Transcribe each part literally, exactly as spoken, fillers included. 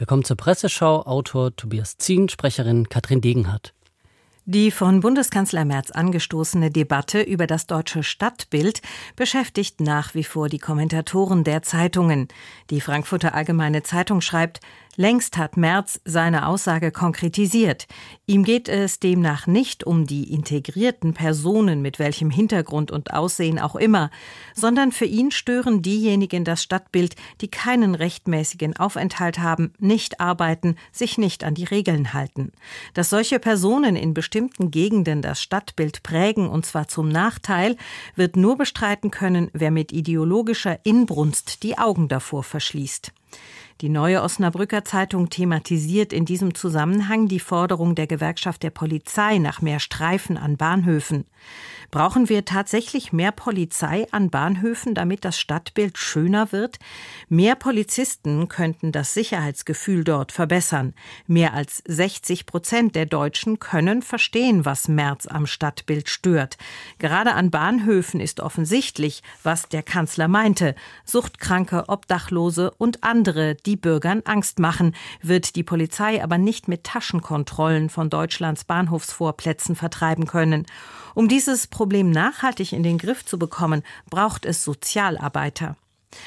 Willkommen zur Presseschau, Autor Tobias Zien, Sprecherin Katrin Degenhardt. Die von Bundeskanzler Merz angestoßene Debatte über das deutsche Stadtbild beschäftigt nach wie vor die Kommentatoren der Zeitungen. Die Frankfurter Allgemeine Zeitung schreibt: Längst hat Merz seine Aussage konkretisiert. Ihm geht es demnach nicht um die integrierten Personen mit welchem Hintergrund und Aussehen auch immer, sondern für ihn stören diejenigen das Stadtbild, die keinen rechtmäßigen Aufenthalt haben, nicht arbeiten, sich nicht an die Regeln halten. Dass solche Personen in bestimmten Gegenden das Stadtbild prägen, und zwar zum Nachteil, wird nur bestreiten können, wer mit ideologischer Inbrunst die Augen davor verschließt. Die Neue Osnabrücker Zeitung thematisiert in diesem Zusammenhang die Forderung der Gewerkschaft der Polizei nach mehr Streifen an Bahnhöfen. Brauchen wir tatsächlich mehr Polizei an Bahnhöfen, damit das Stadtbild schöner wird? Mehr Polizisten könnten das Sicherheitsgefühl dort verbessern. Mehr als sechzig Prozent der Deutschen können verstehen, was Merz am Stadtbild stört. Gerade an Bahnhöfen ist offensichtlich, was der Kanzler meinte. Suchtkranke, Obdachlose und andere, die Bürgern Angst machen, wird die Polizei aber nicht mit Taschenkontrollen von Deutschlands Bahnhofsvorplätzen vertreiben können. Um dieses Problem nachhaltig in den Griff zu bekommen, braucht es Sozialarbeiter.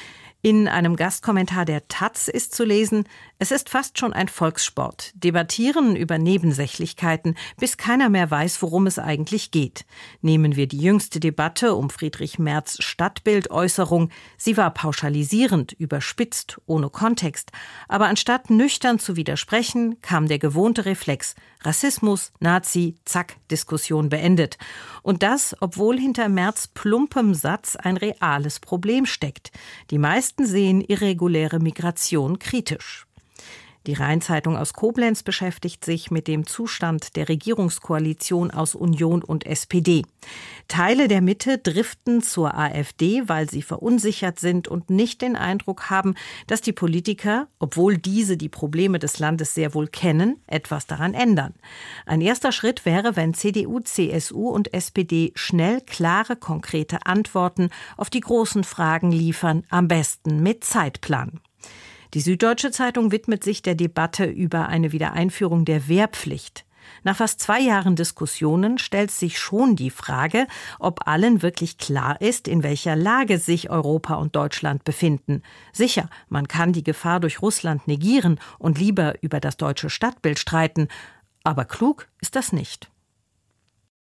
In einem Gastkommentar der Taz ist zu lesen: Es ist fast schon ein Volkssport. Debattieren über Nebensächlichkeiten, bis keiner mehr weiß, worum es eigentlich geht. Nehmen wir die jüngste Debatte um Friedrich Merz' Stadtbildäußerung. Sie war pauschalisierend, überspitzt, ohne Kontext. Aber anstatt nüchtern zu widersprechen, kam der gewohnte Reflex: Rassismus, Nazi, zack, Diskussion beendet. Und das, obwohl hinter Merz' plumpem Satz ein reales Problem steckt. Die meisten sehen irreguläre Migration kritisch. Die Rhein-Zeitung aus Koblenz beschäftigt sich mit dem Zustand der Regierungskoalition aus Union und S P D. Teile der Mitte driften zur AfD, weil sie verunsichert sind und nicht den Eindruck haben, dass die Politiker, obwohl diese die Probleme des Landes sehr wohl kennen, etwas daran ändern. Ein erster Schritt wäre, wenn C D U, C S U und S P D schnell klare, konkrete Antworten auf die großen Fragen liefern, am besten mit Zeitplan. Die Süddeutsche Zeitung widmet sich der Debatte über eine Wiedereinführung der Wehrpflicht. Nach fast zwei Jahren Diskussionen stellt sich schon die Frage, ob allen wirklich klar ist, in welcher Lage sich Europa und Deutschland befinden. Sicher, man kann die Gefahr durch Russland negieren und lieber über das deutsche Stadtbild streiten, aber klug ist das nicht.